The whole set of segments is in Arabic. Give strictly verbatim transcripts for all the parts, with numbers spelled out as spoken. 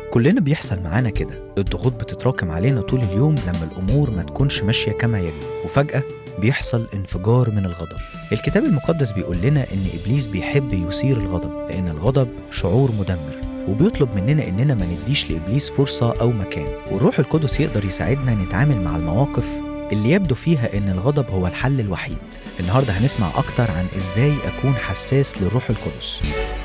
كلنا بيحصل معانا كده، الضغوط بتتراكم علينا طول اليوم لما الأمور ما تكونش ماشية كما يجب، وفجأة بيحصل انفجار من الغضب. الكتاب المقدس بيقول لنا إن إبليس بيحب يثير الغضب، لأن الغضب شعور مدمر، وبيطلب مننا إننا ما نديش لإبليس فرصة أو مكان. والروح القدس يقدر يساعدنا نتعامل مع المواقف اللي يبدو فيها إن الغضب هو الحل الوحيد. النهاردة هنسمع أكتر عن إزاي أكون حساس للروح القدس.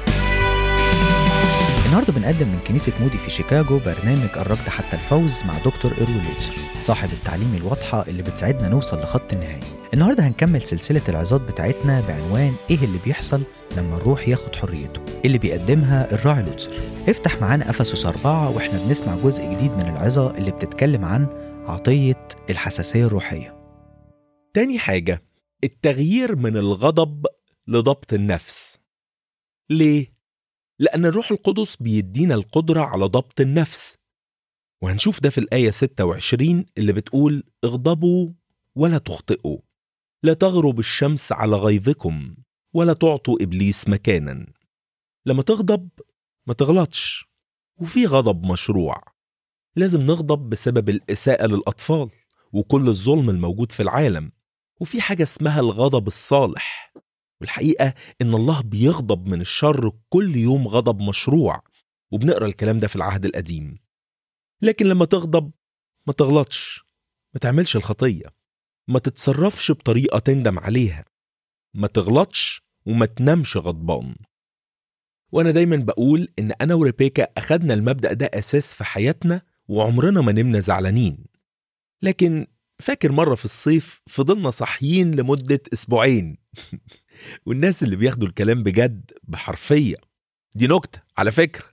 النهارده بنقدم من كنيسة مودي في شيكاغو برنامج الركض حتى الفوز مع دكتور إيروين لوتسر، صاحب التعليم الواضحة اللي بتساعدنا نوصل لخط النهاية. النهارده هنكمل سلسلة العظات بتاعتنا بعنوان إيه اللي بيحصل لما الروح ياخد حريته، اللي بيقدمها الراعي لوتسر. افتح معانا أفسس أربعة واحنا بنسمع جزء جديد من العظة اللي بتتكلم عن عطية الحساسية الروحية. تاني حاجة، التغيير من الغضب لضبط النفس. ليه؟ لأن الروح القدس بيدينا القدرة على ضبط النفس، وهنشوف ده في الآية ستة وعشرين اللي بتقول: اغضبوا ولا تخطئوا، لا تغرب الشمس على غيظكم، ولا تعطوا إبليس مكانا. لما تغضب ما تغلطش، وفي غضب مشروع. لازم نغضب بسبب الإساءة للأطفال وكل الظلم الموجود في العالم، وفي حاجة اسمها الغضب الصالح. والحقيقة إن الله بيغضب من الشر كل يوم غضب مشروع، وبنقرأ الكلام ده في العهد القديم. لكن لما تغضب ما تغلطش، ما تعملش الخطية، ما تتصرفش بطريقة تندم عليها، ما تغلطش وما تنامش غضبان. وأنا دايما بقول إن أنا وريبيكا أخدنا المبدأ ده أساس في حياتنا، وعمرنا ما نمنا زعلانين. لكن فاكر مرة في الصيف فضلنا صحيين لمدة أسبوعين والناس اللي بياخدوا الكلام بجد بحرفية. دي نكتة على فكرة.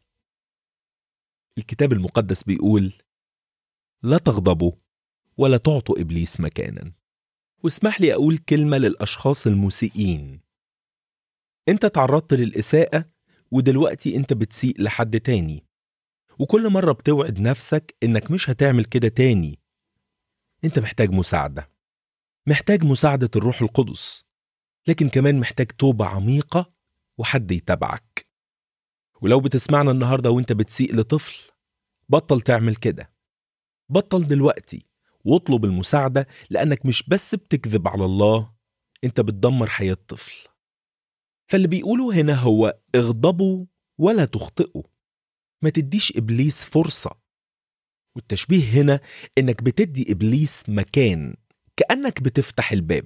الكتاب المقدس بيقول: لا تغضبوا ولا تعطوا إبليس مكانا. واسمح لي أقول كلمة للأشخاص المسيئين. أنت تعرضت للإساءة، ودلوقتي أنت بتسيء لحد تاني، وكل مرة بتوعد نفسك إنك مش هتعمل كده تاني. أنت محتاج مساعدة، محتاج مساعدة الروح القدس، لكن كمان محتاج توبة عميقة وحد يتابعك. ولو بتسمعنا النهاردة وانت بتسيء لطفل، بطل تعمل كده. بطل دلوقتي واطلب المساعدة، لأنك مش بس بتكذب على الله، انت بتدمر حياة طفل. فاللي بيقوله هنا هو: اغضبوا ولا تخطئوا، ما تديش إبليس فرصة. والتشبيه هنا انك بتدي إبليس مكان، كأنك بتفتح الباب.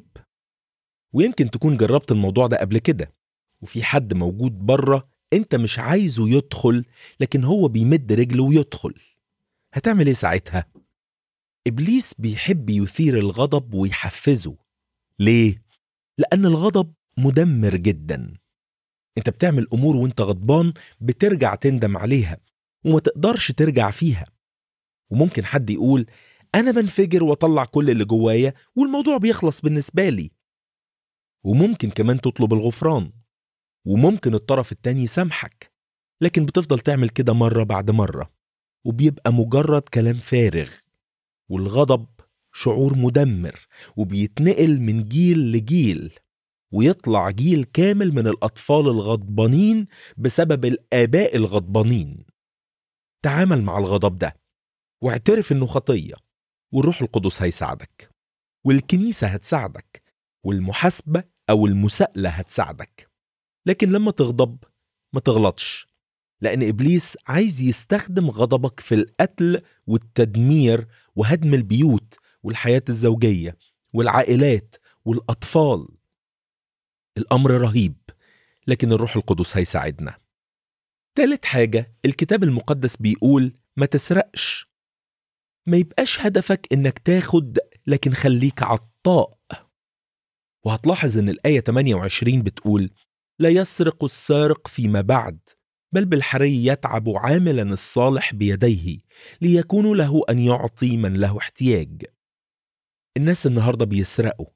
ويمكن تكون جربت الموضوع ده قبل كده، وفي حد موجود بره انت مش عايزه يدخل، لكن هو بيمد رجله ويدخل. هتعمل ايه ساعتها؟ إبليس بيحب يثير الغضب ويحفزه. ليه؟ لأن الغضب مدمر جدا. انت بتعمل أمور وانت غضبان بترجع تندم عليها وما تقدرش ترجع فيها. وممكن حد يقول: أنا بنفجر وطلع كل اللي جوايا والموضوع بيخلص بالنسبة لي. وممكن كمان تطلب الغفران، وممكن الطرف التاني يسامحك، لكن بتفضل تعمل كده مرة بعد مرة، وبيبقى مجرد كلام فارغ. والغضب شعور مدمر، وبيتنقل من جيل لجيل، ويطلع جيل كامل من الأطفال الغضبانين بسبب الآباء الغضبانين. تعامل مع الغضب ده واعترف إنه خطية، والروح القدس هيساعدك، والكنيسة هتساعدك، والمحاسبة أو المساءلة هتساعدك. لكن لما تغضب ما تغلطش، لأن إبليس عايز يستخدم غضبك في القتل والتدمير وهدم البيوت والحياة الزوجية والعائلات والأطفال. الأمر رهيب، لكن الروح القدس هيساعدنا. ثالث حاجة، الكتاب المقدس بيقول: ما تسرقش. ما يبقاش هدفك إنك تاخد، لكن خليك عطاء. وهتلاحظ إن الآية ثمانية وعشرين بتقول: لا يسرق السارق فيما بعد، بل بالحري يتعب عاملا الصالح بيديه، ليكون له أن يعطي من له احتياج. الناس النهاردة بيسرقوا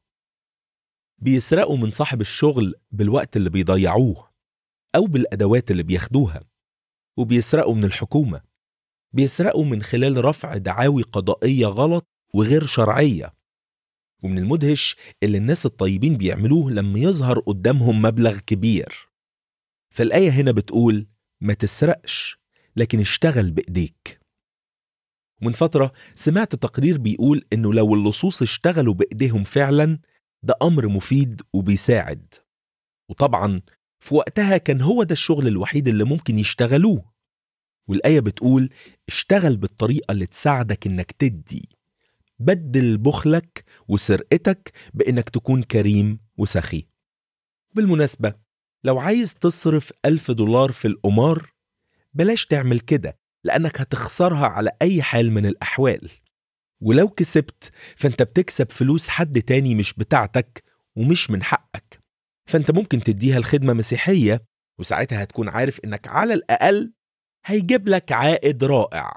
بيسرقوا من صاحب الشغل بالوقت اللي بيضيعوه، أو بالأدوات اللي بياخدوها، وبيسرقوا من الحكومة، بيسرقوا من خلال رفع دعاوي قضائية غلط وغير شرعية. ومن المدهش اللي الناس الطيبين بيعملوه لما يظهر قدامهم مبلغ كبير. فالآية هنا بتقول: ما تسرقش، لكن اشتغل بإيديك. ومن فترة سمعت تقرير بيقول إنه لو اللصوص اشتغلوا بإيديهم فعلا ده أمر مفيد وبيساعد. وطبعا في وقتها كان هو ده الشغل الوحيد اللي ممكن يشتغلوه. والآية بتقول اشتغل بالطريقة اللي تساعدك إنك تدي. بدل بخلك وسرقتك بإنك تكون كريم وسخي. بالمناسبة لو عايز تصرف ألف دولار في القمار بلاش تعمل كده، لأنك هتخسرها على أي حال من الأحوال. ولو كسبت فأنت بتكسب فلوس حد تاني مش بتاعتك ومش من حقك، فأنت ممكن تديها الخدمة مسيحية، وساعتها هتكون عارف إنك على الأقل هيجيب لك عائد رائع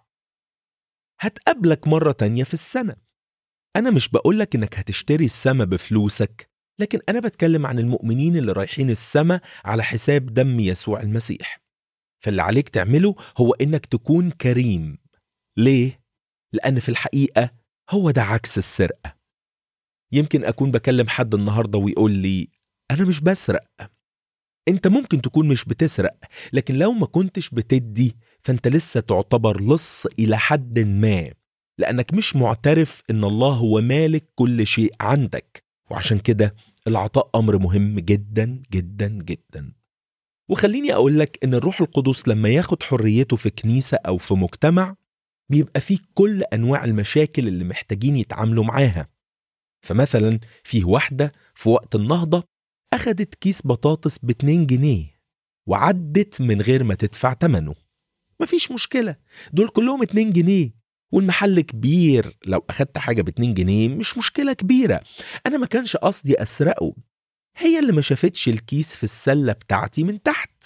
هتقابلك مرة تانية في السنة. أنا مش بقولك إنك هتشتري السما بفلوسك، لكن أنا بتكلم عن المؤمنين اللي رايحين السما على حساب دم يسوع المسيح. فاللي عليك تعمله هو إنك تكون كريم. ليه؟ لأن في الحقيقة هو ده عكس السرقة. يمكن أكون بكلم حد النهاردة ويقول لي أنا مش بسرق. أنت ممكن تكون مش بتسرق، لكن لو ما كنتش بتدي فأنت لسه تعتبر لص إلى حد ما، لأنك مش معترف إن الله هو مالك كل شيء عندك. وعشان كده العطاء أمر مهم جدا جدا جدا. وخليني أقولك إن الروح القدس لما ياخد حريته في كنيسة أو في مجتمع بيبقى فيه كل أنواع المشاكل اللي محتاجين يتعاملوا معاها. فمثلا فيه واحدة في وقت النهضة أخدت كيس بطاطس باتنين جنيه وعدت من غير ما تدفع تمنه. مفيش مشكلة، دول كلهم اتنين جنيه والمحل كبير. لو أخدت حاجة باتنين جنيه مش مشكلة كبيرة. أنا ما كانش قصدي أسرقه، هي اللي ما شافتش الكيس في السلة بتاعتي من تحت.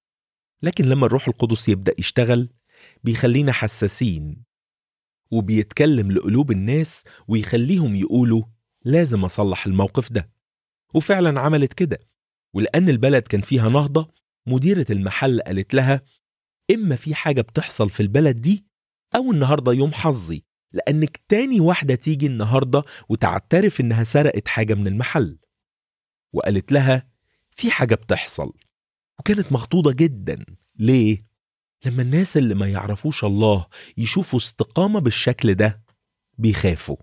لكن لما الروح القدس يبدأ يشتغل بيخلينا حساسين، وبيتكلم لقلوب الناس ويخليهم يقولوا لازم أصلح الموقف ده. وفعلا عملت كده. ولأن البلد كان فيها نهضة، مديرة المحل قالت لها إما في حاجة بتحصل في البلد دي أو النهاردة يوم حظي، لأنك تاني واحدة تيجي النهاردة وتعترف إنها سرقت حاجة من المحل. وقالت لها في حاجة بتحصل. وكانت مخضوضة جدا. ليه؟ لما الناس اللي ما يعرفوش الله يشوفوا استقامة بالشكل ده بيخافوا.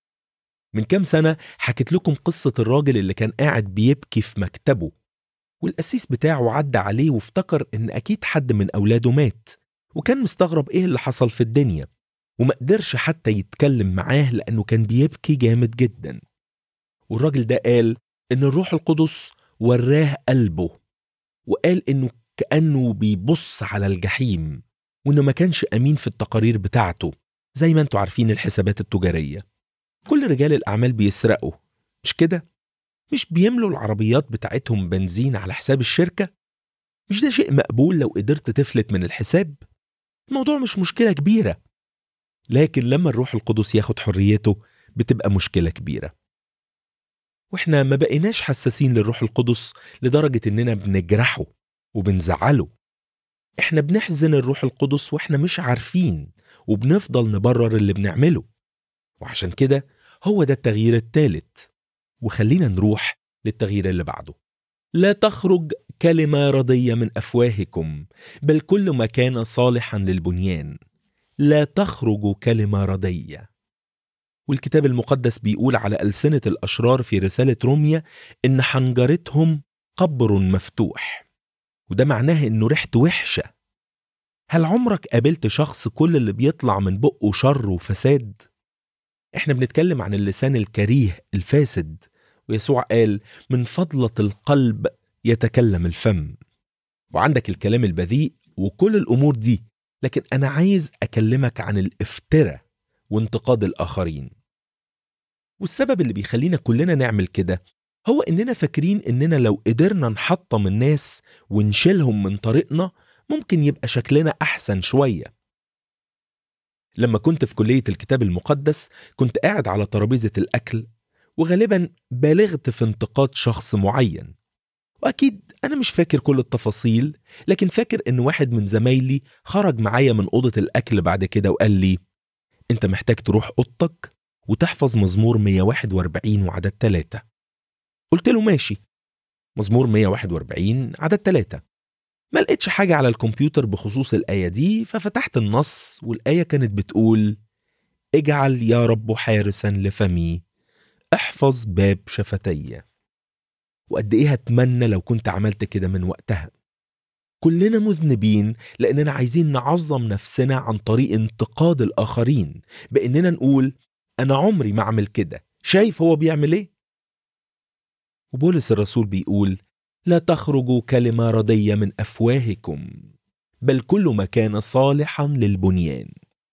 من كام سنة حكيت لكم قصة الراجل اللي كان قاعد بيبكي في مكتبه، والقسيس بتاعه عدى عليه وافتكر إن أكيد حد من أولاده مات، وكان مستغرب إيه اللي حصل في الدنيا، وما قدرش حتى يتكلم معاه لأنه كان بيبكي جامد جدا. والراجل ده قال إن الروح القدس وراه قلبه، وقال إنه كأنه بيبص على الجحيم، وإنه ما كانش أمين في التقارير بتاعته. زي ما انتوا عارفين الحسابات التجارية، كل رجال الأعمال بيسرقوا، مش كده؟ مش بيملوا العربيات بتاعتهم بنزين على حساب الشركة؟ مش ده شيء مقبول لو قدرت تفلت من الحساب؟ الموضوع مش مشكلة كبيرة. لكن لما الروح القدس ياخد حريته بتبقى مشكلة كبيرة. واحنا ما بقيناش حساسين للروح القدس لدرجة اننا بنجرحه وبنزعله. احنا بنحزن الروح القدس واحنا مش عارفين، وبنفضل نبرر اللي بنعمله. وعشان كده هو ده التغيير الثالث. وخلينا نروح للتغيير اللي بعده. لا تخرج كلمة رضية من أفواهكم، بل كل ما كان صالحا للبنيان. لا تخرج كلمة رضية. والكتاب المقدس بيقول على ألسنة الأشرار في رسالة روميا إن حنجرتهم قبر مفتوح، وده معناه إنه ريحته وحشة. هل عمرك قابلت شخص كل اللي بيطلع من بقه شر وفساد؟ إحنا بنتكلم عن اللسان الكريه الفاسد، ويسوع قال من فضلة القلب يتكلم الفم. وعندك الكلام البذيء وكل الأمور دي، لكن أنا عايز أكلمك عن الافتراء وانتقاد الآخرين. والسبب اللي بيخلينا كلنا نعمل كده هو إننا فاكرين إننا لو قدرنا نحطم الناس ونشيلهم من طريقنا ممكن يبقى شكلنا أحسن شوية. لما كنت في كلية الكتاب المقدس كنت قاعد على ترابيزة الأكل، وغالبا بالغت في انتقاد شخص معين. وأكيد أنا مش فاكر كل التفاصيل، لكن فاكر إن واحد من زمايلي خرج معايا من أوضة الأكل بعد كده وقال لي أنت محتاج تروح أوضتك وتحفظ مزمور مية وواحد وأربعين وعدد ثلاثة. قلت له ماشي. مزمور مية وواحد وأربعين عدد ثلاثة. ما لقيتش حاجة على الكمبيوتر بخصوص الآية دي، ففتحت النص والآية كانت بتقول: اجعل يا رب حارسا لفمي، احفظ باب شفتي. وقد إيه هتمنى لو كنت عملت كده من وقتها. كلنا مذنبين لأننا عايزين نعظم نفسنا عن طريق انتقاد الآخرين، بأننا نقول: أنا عمري ما أعمل كده، شايف هو بيعمل إيه؟ وبولس الرسول بيقول: لا تخرجوا كلمة ردية من أفواهكم، بل كل ما كان صالحا للبنيان.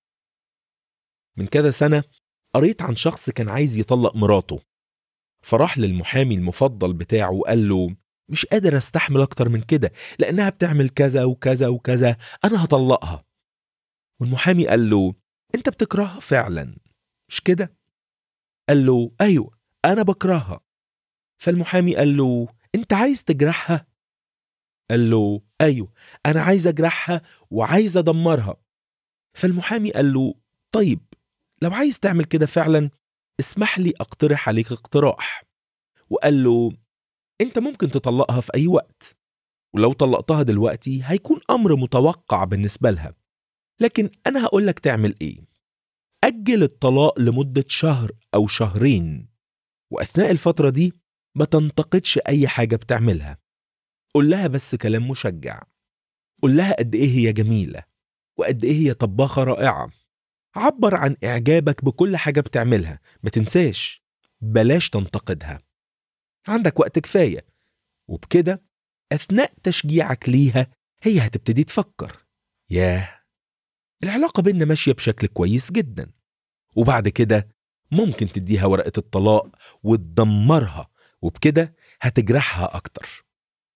من كذا سنة قريت عن شخص كان عايز يطلق مراته، فراح للمحامي المفضل بتاعه وقال له: مش قادر استحمل أكتر من كده، لأنها بتعمل كذا وكذا وكذا، أنا هطلقها. والمحامي قال له: أنت بتكرهها فعلا مش كده؟ قال له: أيوة أنا بكرهها. فالمحامي قال له: أنت عايز تجرحها؟ قال له: أيوة أنا عايز أجرحها وعايز أدمرها. فالمحامي قال له: طيب لو عايز تعمل كده فعلا، اسمح لي أقترح عليك اقتراح. وقال له: أنت ممكن تطلقها في أي وقت، ولو طلقتها دلوقتي هيكون أمر متوقع بالنسبة لها، لكن أنا هقولك تعمل إيه. أجل الطلاق لمدة شهر أو شهرين، وأثناء الفترة دي ما تنتقدش أي حاجة بتعملها. قول لها بس كلام مشجع، قول لها قد إيه هي جميلة وقد إيه هي طباخة رائعة. عبر عن إعجابك بكل حاجة بتعملها، ما تنساش بلاش تنتقدها. عندك وقت كفاية، وبكده أثناء تشجيعك ليها هي هتبتدي تفكر: ياه، العلاقة بيننا ماشية بشكل كويس جدا. وبعد كده ممكن تديها ورقة الطلاق وتدمرها، وبكده هتجرحها أكتر.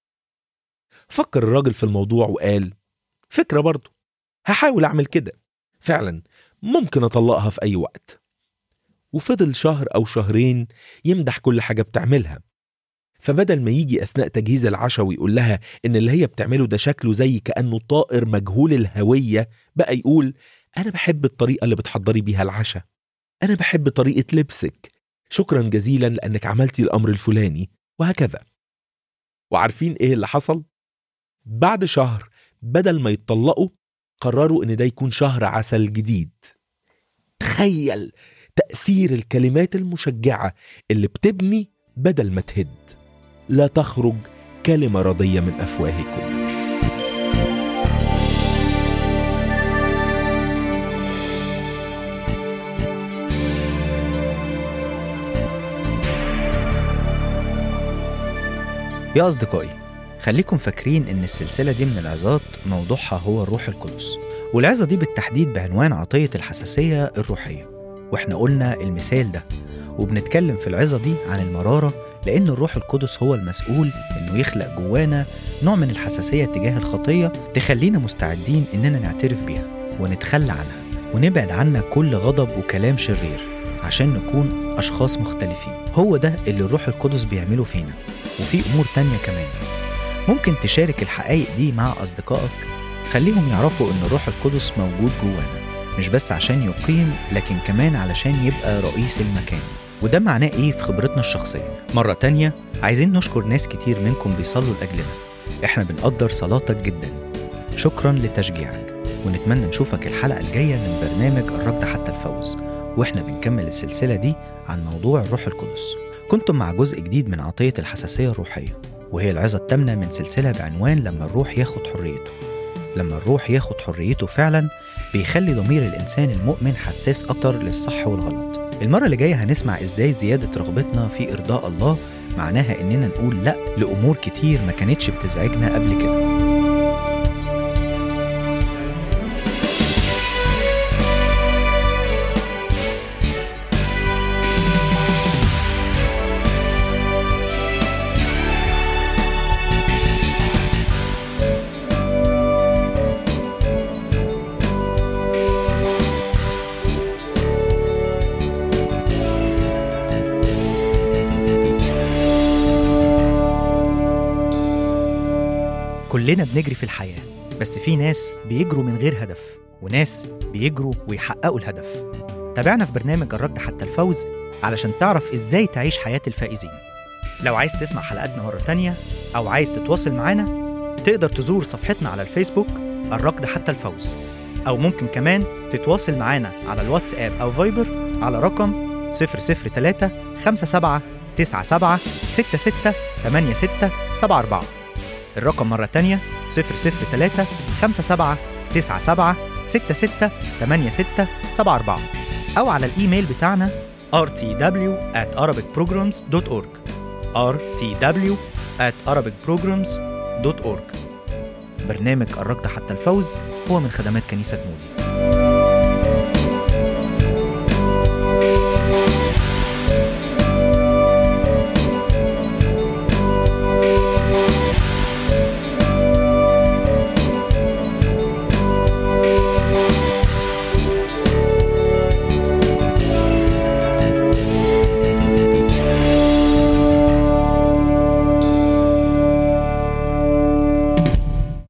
فكر الراجل في الموضوع وقال: فكرة برضو، هحاول أعمل كده، فعلا ممكن أطلقها في أي وقت. وفضل شهر أو شهرين يمدح كل حاجة بتعملها، فبدل ما يجي أثناء تجهيز العشاء ويقول لها إن اللي هي بتعمله ده شكله زي كأنه طائر مجهول الهوية، بقى يقول: أنا بحب الطريقة اللي بتحضري بيها العشاء، أنا بحب طريقة لبسك، شكرا جزيلا لأنك عملتي الأمر الفلاني، وهكذا. وعارفين إيه اللي حصل؟ بعد شهر بدل ما يتطلقوا قرروا إن ده يكون شهر عسل جديد. تخيل تأثير الكلمات المشجعة اللي بتبني بدل ما تهد. لا تخرج كلمة رضية من أفواهكم. يا أصدقائي، خليكم فاكرين إن السلسلة دي من العظات موضوعها هو الروح القدس، والعظة دي بالتحديد بعنوان عطية الحساسية الروحية. وإحنا قلنا المثال ده، وبنتكلم في العظة دي عن المرارة، لأن الروح القدس هو المسؤول إنه يخلق جوانا نوع من الحساسية تجاه الخطية تخلينا مستعدين إننا نعترف بيها ونتخلى عنها، ونبعد عنا كل غضب وكلام شرير عشان نكون أشخاص مختلفين. هو ده اللي الروح القدس بيعمله فينا. وفي أمور تانية كمان ممكن تشارك الحقائق دي مع أصدقائك، خليهم يعرفوا إن الروح القدس موجود جوانا، مش بس عشان يقيم، لكن كمان علشان يبقى رئيس المكان. وده معناه إيه في خبرتنا الشخصية؟ مرة تانية عايزين نشكر ناس كتير منكم بيصلوا لأجلنا. إحنا بنقدر صلاتك جدا، شكرا لتشجيعك، ونتمنى نشوفك الحلقة الجاية من برنامج الركض حتى الفوز، وإحنا بنكمل السلسلة دي عن موضوع الروح القدس. كنتم مع جزء جديد من عطية الحساسية الروحية، وهي العظة الثامنة من سلسلة بعنوان لما الروح ياخد حريته. لما الروح ياخد حريته فعلا بيخلي ضمير الإنسان المؤمن حساس أكتر للصح والغلط. المرة اللي جاية هنسمع إزاي زيادة رغبتنا في إرضاء الله معناها إننا نقول لأ لأمور كتير ما كانتش بتزعجنا قبل كده. كلنا بنجري في الحياة، بس في ناس بيجروا من غير هدف، وناس بيجروا ويحققوا الهدف. تابعنا في برنامج الركض حتى الفوز علشان تعرف إزاي تعيش حياة الفائزين. لو عايز تسمع حلقاتنا مرة تانية أو عايز تتواصل معانا، تقدر تزور صفحتنا على الفيسبوك الركض حتى الفوز، أو ممكن كمان تتواصل معنا على الواتساب أو فايبر على رقم صفر صفر ثلاثة خمسة سبعة تسعة سبعة ستة ستة ثمانية ستة سبعة أربعة. الرقم مرة تانية صفر صفر ثلاثة خمسة سبعة تسعة سبعة ستة ستة ثمانية ستة سبعة أربعة، أو على الإيميل بتاعنا آر تي دبليو آت أرابيك بروجرامز دوت أورج آر تي دبليو آت أرابيك بروجرامز دوت أورج. برنامج الركض حتى الفوز هو من خدمات كنيسة مودي.